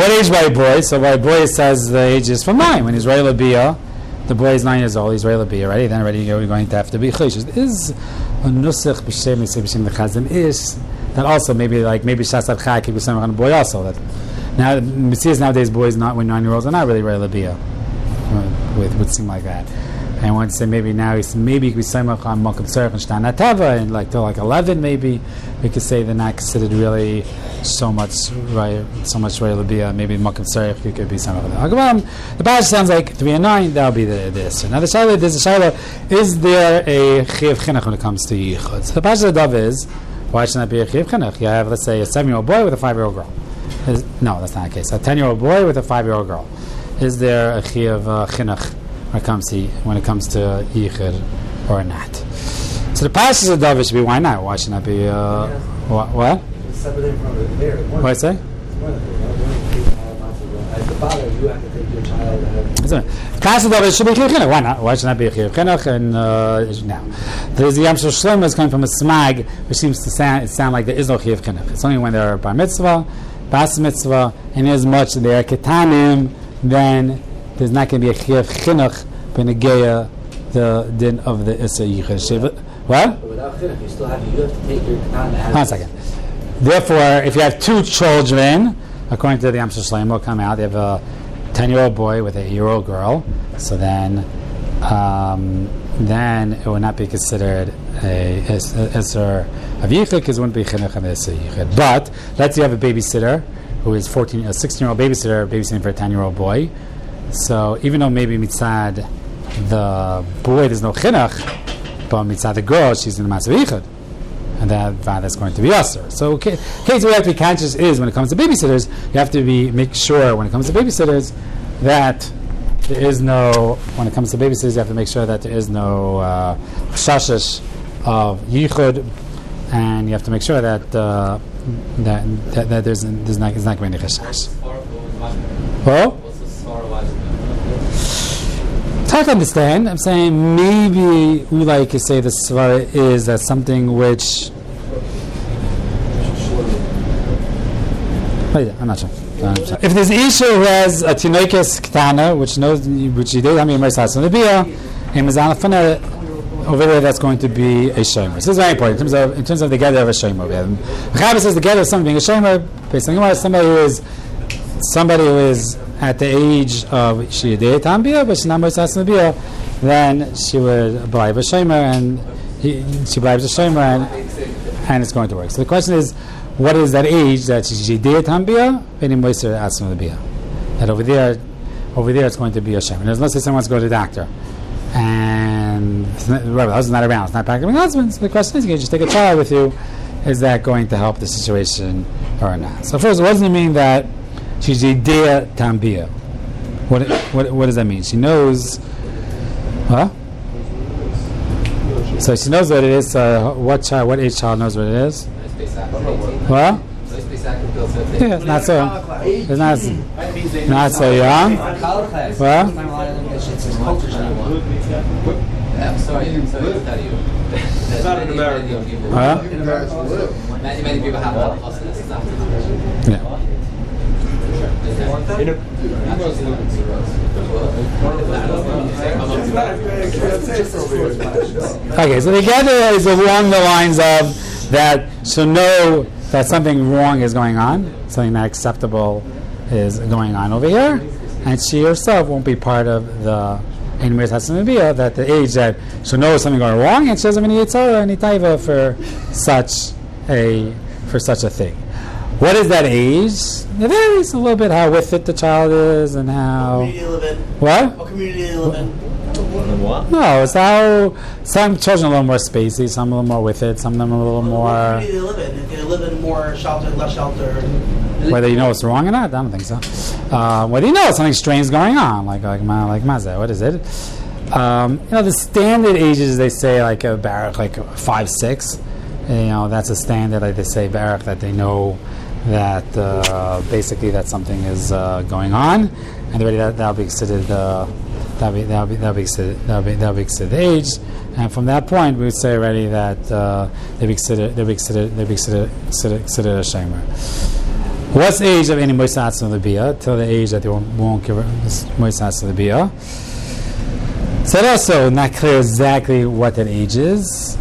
what age by boy? So by boy says the age is from 9. When he's ready to be the boy is 9 years old. He's ready to be already. Then already you're going to have to be chodesh. Is a nusach b'shem the chazan is that also maybe shas adchai could be something on a boy also. That now we see nowadays boys not when 9-year-olds are not really ready to be would seem like that. And I want to say maybe now he could be samach on Malkum Tzarech and Shtan Atava, and like till like 11 maybe we could say they're not considered really so much ready to be. Maybe Malkum Tzarech you could be samach on that. The Bash sounds like 3 and 9. That'll be the issue. Now there's a shaila: is there a chiyuv chinuch when it comes to yichud? So the Bash Dov is why should not be a chiyuv chinuch? You have, let's say, a 7-year-old boy with a 5-year-old girl. No, that's not the case. A 10-year-old boy with a 5-year-old girl. Is there a chiyuv chinuch when it comes to yichud or not? So the passage of David should be why not? Why should not be what? What I say? As the father, you have to take your child. The passage of David should be chiyuv chinuch. Why not? Why should not be a chiyuv chinuch? And now there's the Yam Shel Shlomo is coming from a smag, which seems to sound like there is no chiyuv chinuch. It's only when they're bar mitzvah, bas mitzvah, and as much they are ketanim, then there's not going to be a chiyuv chinuch b'negeya the din of the Issa Yichud. What? But without chinuch, you still have to take your ketanim. 1 second. Therefore, if you have 2 children, according to the Yam Shel Shlomo, will come out. They have a 10-year-old boy with a 8-year-old girl. So then it would not be considered a Issa of Yichud because it wouldn't be chinuch and Issa Yichud. But let's say you have a babysitter who is a 16-year-old babysitter babysitting for a 10-year-old boy. So even though maybe mitzad the boy there's no chinuch, but mitzad the girl she's in the matzah yichud, and that's going to be usher. So case we have to be conscious is when it comes to babysitters, you have to make sure when it comes to babysitters that there is no. When it comes to babysitters, you have to make sure that there is no chashish of yichud, and you have to make sure that that there's not going to be any chashish. Oh. It's hard to understand. I'm saying maybe we like to say the svara is that something which. I'm not sure. If there's an issue who has a tinoikes ketana, which he did have me immersed in the bia, over there that's going to be a shomer. So this is very important in terms of the gather of a shomer. Rabbi says the gather of something being a shomer, based on somebody who is at the age of Shiyadei Tambia, but she's not Moisas Nabia, then she would bribe a shomer, and she bribes a shomer, and it's going to work. So the question is, what is that age that she's Shiyadei Tambia, and Moisas Nabia? That over there it's going to be a shomer. There's no say someone wants to go to the doctor, and the husband's not around, it's not practicing husband. So the question is, you can just take a child with you. Is that going to help the situation or not? So first, what does it mean that she's Yidea Tambia? What does that mean? She knows, huh? So she knows what it is. What age child knows what it is? What? Yeah, it's not so. It's not so young. What? I'm sorry, to tell you. It's not in America. Huh? Many people have a lot of hustlers. Yeah. Okay, so together is along the lines of that she'll know that something wrong is going on, something not acceptable is going on over here, and she herself won't be part of the Einmir Hasanabiyah, that the age that she'll know something going wrong, and she doesn't have any yitzhara, any taiva for such a thing. What is that age? It varies a little bit how with it the child is and how. What community they live in? What? What community they live in? What? No, it's how some children are a little more spacey, some a little more with it, some of them a little more. What community they live in? If they live in more sheltered, less sheltered. Whether you know what's wrong or not, I don't think so. Whether you know something strange is going on, like Mazda, what is it? The standard ages they say like a barak, like 5, 6. That's a standard. Like they say barak that they know that basically that something is going on, and already that'll be considered that'll be considered the age, and from that point we would say already that they be considered a shamer. What's the age of any moisats of the bia? Till the age that they won't give moisats of the bia. So also not clear exactly what that age is.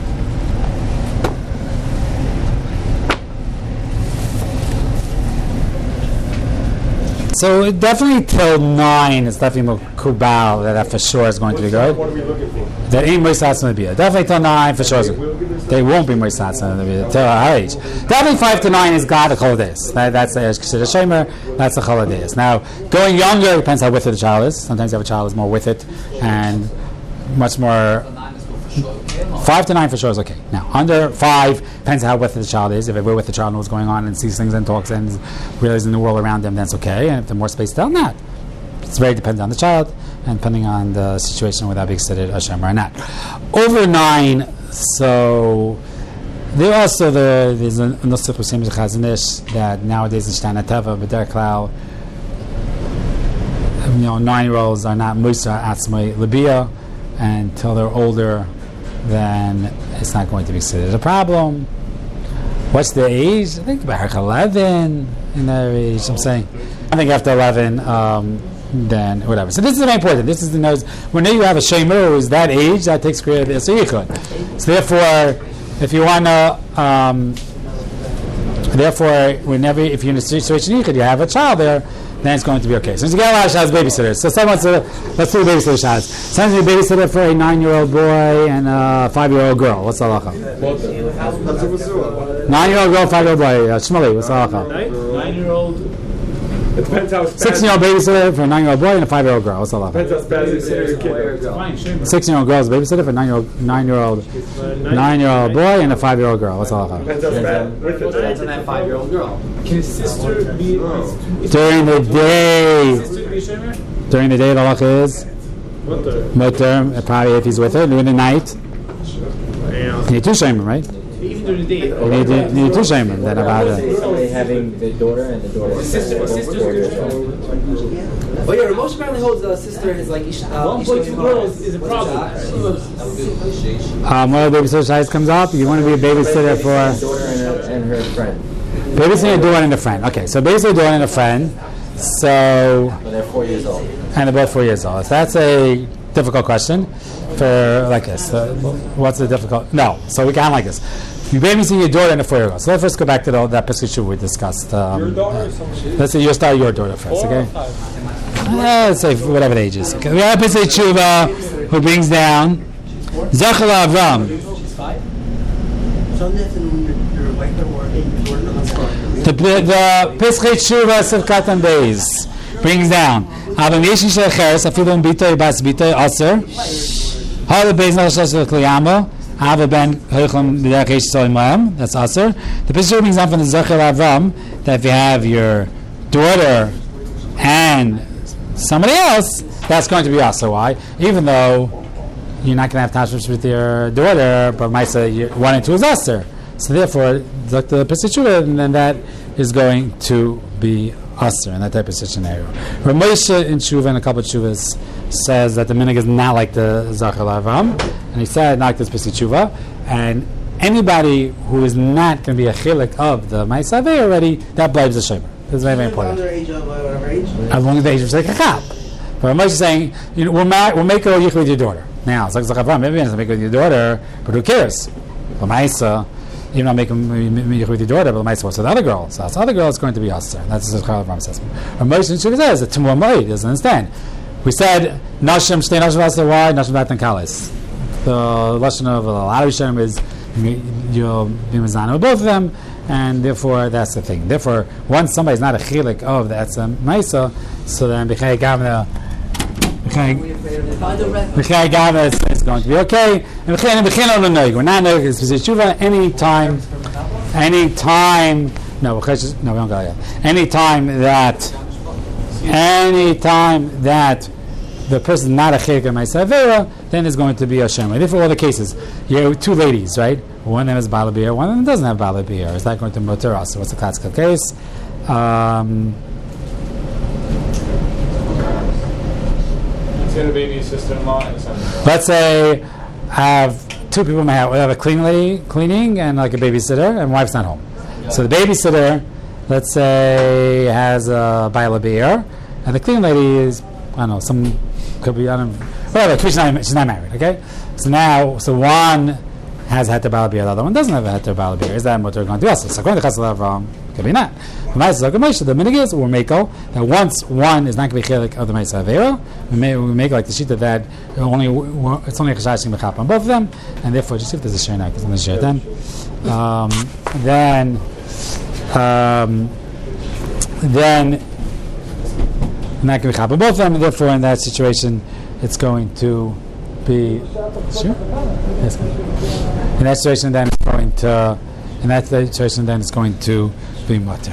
So definitely till 9 is definitely more kubal that for sure is going to be good. What are we looking for? That ain't moisats in the bia. Definitely till 9 for sure. They won't be moisats in the bia till our age. Definitely 5 to 9 is God the choladeis. That's the considered shemer. That's the choladeis. Now going younger depends how with it the child is. Sometimes you have a child is more with it and much more. 5 to 9 for sure is okay. Now, under 5 depends how with the child is. If we're with the child, knows what's going on and sees things and talks and realizes the world around them, that's okay. And if they're more spaced out, not. It's very dependent on the child and depending on the situation whether being considered a shem or not. Over 9, so there also there's a nusach b'shem Chazon Ish that nowadays in Shtana Teva, B'der Klal, 9-year-olds are not musa atzmai libia, and until they're older, then it's not going to be considered a problem. What's the age? I think about 11 in their age. I'm saying, I think after 11, then whatever. So this is very important. This is the nose. Whenever you have a shemer who is that age, that takes care of this. So you could. So therefore, if you want to, whenever if you're in a situation you have a child there, then it's going to be okay. So you get a lot of shots babysitters. So someone said, let's do babysitter shots. Sometimes you babysitter for a 9-year-old boy and a 5-year-old girl. What's the halacha? 9-year-old girl, 5-year-old boy. Shmuley, what's the halacha? 9-year-old. It depends how 6-year-old babysitter for a 9-year-old boy and a 5-year-old girl. What's the halacha? Depends how bad it is for your kid. 6-year-old girl is a babysitter for a 9-year-old boy and a 5-year-old girl. What's the halacha? Depends how bad. Depends on that 5-year-old girl. Can his sister be? During the day. During the day, the halacha is mutter. Probably if he's with her. During the night, you need 2 shemer, right? Even during the day. You need 2 shemer. Then about Somebody having the daughter and the daughter. Oh yeah, Ramosh apparently holds the sister is like 1.2 girls is a problem. when the babysitter size comes up, you want to be a babysitter for Daughter and her friend. babysitter, a daughter, and a friend. Okay, so babysitter, a daughter, and a friend. So But they're 4 years old. and they're both 4 years old. So that's a difficult question for like this. What's the difficult? No, so we can't like this. You babysit your daughter and a 4-year-old. So let's first go back to that Pesach we discussed. Your daughter or some shit? Let's say you start your daughter first, okay? Let's say whatever the age is. Okay. We have Pesach Tshuva who brings down Zachal Avram. The Pesach Tshuva Sivkat and Beis brings down Avram Yeshin Shel Cheres Afilum Bitoy Bas Bitoy Aser Hal Beis Nashas Kliyama Ava Ben Hoichlam B'derech Eish Solim Lam. That's Aser. The Pesach brings down from the Zachal Avram that if you have your daughter and somebody else, that's going to be Aser. Why? Even though you're not going to have tashmish with your daughter, but Maisa 1 and 2 is Aser. So therefore, the Pesach Tshuva, and then that is going to be Aser in that type of scenario. Ramosha in Tshuva and a couple of Tshuvas says that the minig is not like the Zachal Avram, and he said not like this Pesach Tshuva, and anybody who is not going to be a chilik of the Maisa already, that blabs the shemer. This is very, very important. Under age of whatever age. As long as the age of Sekachap. But Moshe is saying, we'll make a yich with your daughter. Now, it's like Zakhavram, maybe it's make it with your daughter, but who cares? The Maisa, even though make a yich with your daughter, but the Maisa was with the other girl. So the other girl is going to be Aser. That's what Zakhavram says. But Moshe says, the Tumur Moed doesn't understand. We said, Nashim, Shtei Nashim Aser, why? Nashim Vatan Kalis. The lesson of a lot of Yishem is, you'll be Mizana with both of them, and therefore that's the thing. Therefore, once somebody's not a chilik of the Etzem Maisa, so then B'chai Gavna is going to be okay. And B'chai Gavna Noig. We're not Noig. It's Pesach Tshuva anytime. No, we don't go yet. Anytime that the person is not a chilik of Maisa Avera, then there's going to be a Shem. Therefore, all the cases, you have 2 ladies, right? One of them is Bala Beer, one of them doesn't have Bala Beer. Is that going to motor us? So what's the classical case? It's going to be your sister-in-law and son-in-law. Let's say I have 2 people in my house. We have a cleaning and like a babysitter, and wife's not home. So the babysitter let's say, has a baila beer, and the clean lady is, I don't know, some could be, I don't know, whatever. She's not married. Okay, so one has heter baila beer, the other one doesn't have a heter baila beer. Is that what they're going to do? So according to Chassid Avram, could be not. The minig is or meko that once one is not going to be chelik of the ma'aseh avera, we make like the shita that it's only a chashashim b'chap on both of them, and therefore just if there's a shayna, because I'm going to share then not going to be chap on both of them, and therefore in that situation it's going to be sure. Yes. In that situation then it's going to be mutter.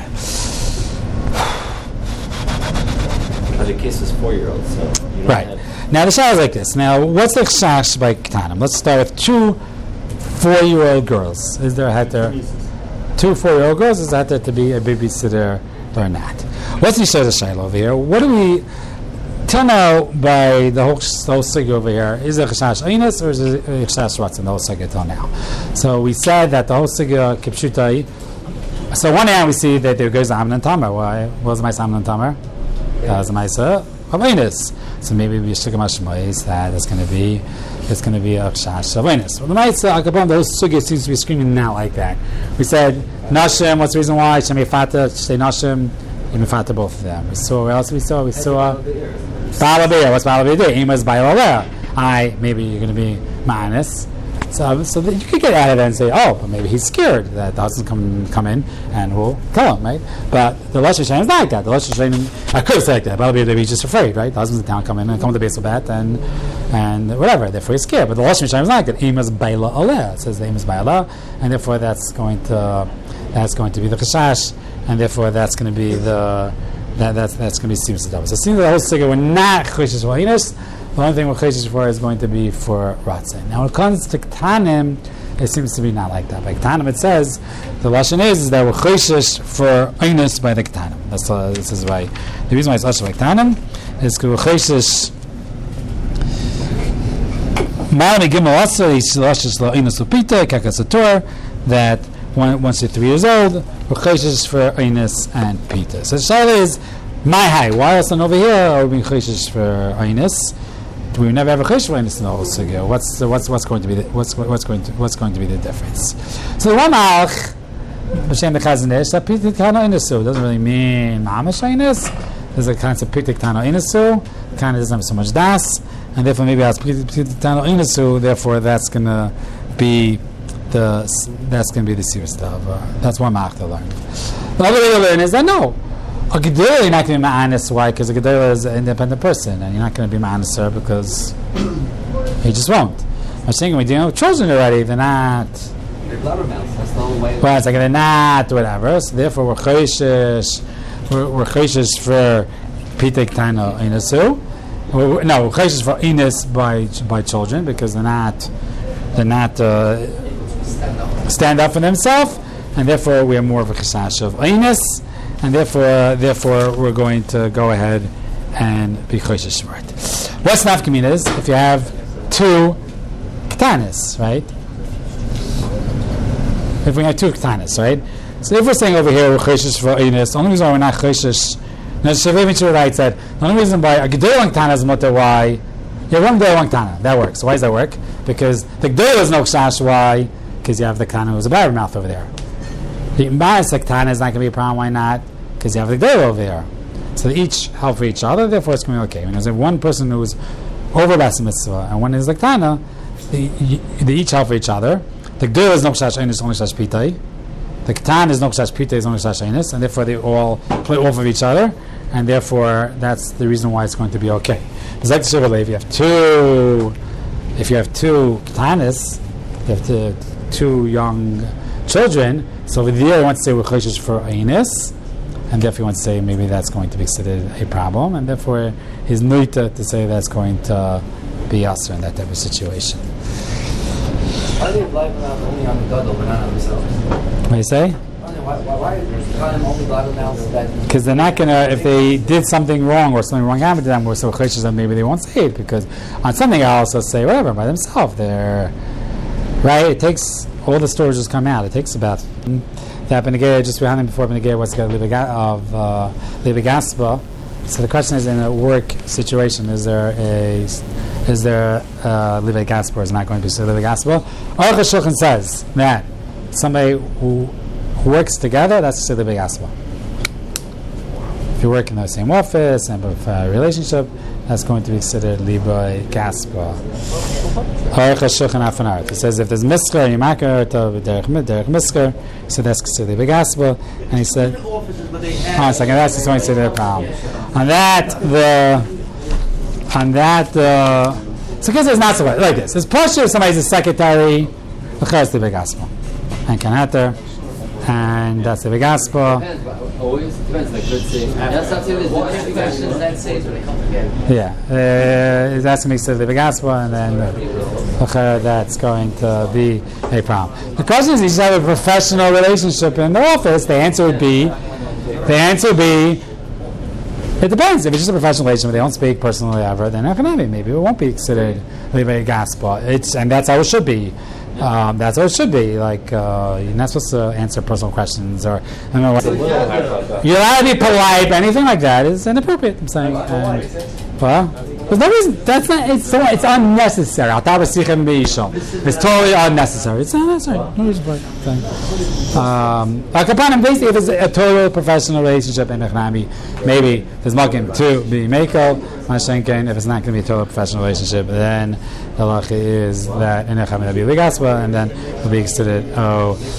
The case is 4-year-olds, so right. Now the shah is like this. Now, what's the chash by ketanim? Let's start with 2 4-year-old girls. Is there a heter? 2 4-year-old girls. Is that there to be a babysitter or not? What's the shayla over here? What do we tell now by the whole sugya over here? Is it chash einis or is it chash ratzon? The whole sugya till now. So we said that the whole sugya kipshutai. So one hand we see that there goes Amnon and Tamar. Why? What was my Amnon and Tamar? That was my Avinus. So maybe we should that it's going to be a chash Avinus. Well, the Maisa Akabam, those sugya seems to be screaming now like that. We said Nashim. What's the reason why? Shemifata say Nashim. Yemifata both of them. We saw. What else we saw? We saw Balabir. What's Balabir do? Amos Balabir. Maybe you're going to be minus. So that you could get out of it and say, oh, but maybe he's scared that the husband come in and we'll kill him, right? But the Lashon Shem is not like that. The Lashon Shem, I could have said like that, but he's just afraid, right? The husband's in town, come in and come to the base of bat and whatever. Therefore he's scared. But the Lashon Shem is not like that. Emas Baila Aleh. It says the Emas Baila, and therefore that's going to be the Chashash, and therefore that's going to be that's going to be Simus Adavah. So it seems the whole Sigurd we're not Choshesh Vahinas. The only thing we're chayshish for is going to be for ratzin. Now, when it comes to ketanim, it seems to be not like that. By ketanim, it says the lashon is that we're chayshish for einus by the ketanim. This is why the reason why it's lashon by ketanim is because we're chayshish. Malami gimel also is lashish la einus upita kakasator that once you're 3 years old, we're chayshish for einus and pita. So the shaila is my high. Why else than over here are we being chayshish for einus? We never have a chesh v'aynis in the whole sugya. What's going to be the difference? So the one malach b'shem the chazanish that pitik tano inasu doesn't really mean mamash aynis. There's a concept pitik tano inasu. Kind of doesn't have so much das, and therefore maybe as pitik tano inasu. Therefore that's going to be the serious stuff. That's one malach to learn. The other way to learn is that no. A gedela you're not going to be ma'anis. Why? Because a gedela is an independent person, and you're not going to be ma'anis her because he just won't. I'm saying we're dealing with children already. They're not. They're blabbermouths. That's the whole way. Well, it's like they're not whatever. So therefore, we're chayshish. We're chayshish for pitek tano inasu. No, we're chayshish for inis by children because they're not stand up for themselves, and therefore we are more of a chasash of inis. And therefore, we're going to go ahead and be choishish for it. What's nafkamin is if you have 2 ketanis, right? If we have 2 ketanis, right? So if we're saying over here we're choishish for einis, the only reason why we're not choishish, no, Shavei Mitzvah writes that the only reason why a gedol and ketana is mutter why you have 1 gedol and ketana. That works. Why does that work? Because the gedol is no chash. Why? Because you have the ketana who's a barren mouth over there. The Imbas Ketana is not going to be a problem. Why not? Because you have the Gdela over there. So they each help for each other, therefore it's going to be okay. When there's one person who's over Bas Mitzvah and one is the Ketana, they each help for each other. The Gdela is no Chash Einis, only Chash Pitai. The Ketana is no Chash Pitai, is only Chash Einis, and therefore they all play off of each other, and therefore that's the reason why it's going to be okay. It's like the Shuvah if you have two Ketanis, you have 2 young children. So over there, you want to say we're chayshish for einis, and therefore you want to say maybe that's going to be considered a problem, and therefore his nuita to say that's going to be us in that type of situation. Why do they blab mouth only on the gadol, but not on themselves? What do you say? Why is only blab mouth that? Because they're not going to, if they did something wrong or something wrong happened to them, we're so chayshish that maybe they won't say it, because on something else they'll say whatever by themselves. They're right. It takes all the stores just come out. It takes about that Benegay just behind him before Benegay was got Levi Gaspa. So the question is, in a work situation, is there Levi Gaspa or is not going to be Levi Gaspa? Aruch HaShulchan says that somebody who works together, that's Levi Gaspa. If you work in the same office and have a relationship, that's going to be considered Levi Gaspa. Aruch HaShulchan Afanar. He says if there's misker, you makar to derech misker, so that's considered Levi Gaspa. And he said, hold on a second, that's just going to say the problem. On that, so because it's not so like this. It's partially if somebody's a secretary, it's Levi Gaspa. And Kanater, and that's Levi Gaspa. Always depends, like, let's say, that's not saying there's questions that say when it comes again. Yeah, it's asking me to Levi Gaspa, and then that's going to be a problem. The question is, you should have a professional relationship in the office. The answer would be, it depends. If it's just a professional relationship, they don't speak personally ever, then maybe it won't be considered Levi Gaspa. And that's how it should be. That's how it should be. Like you're not supposed to answer personal questions, or I don't know. You're allowed to be polite, but anything like that is inappropriate. I'm saying. Well, there's no reason. That's not. It's unnecessary. It's totally unnecessary. It's not necessary. No reason for it. Basically, if it's a total professional relationship in Echnami, maybe there's makim to be meiko. Mashenken, if it's not going to be a total professional relationship, then the halacha is that in Echnami will be ligaspa, and then will be considered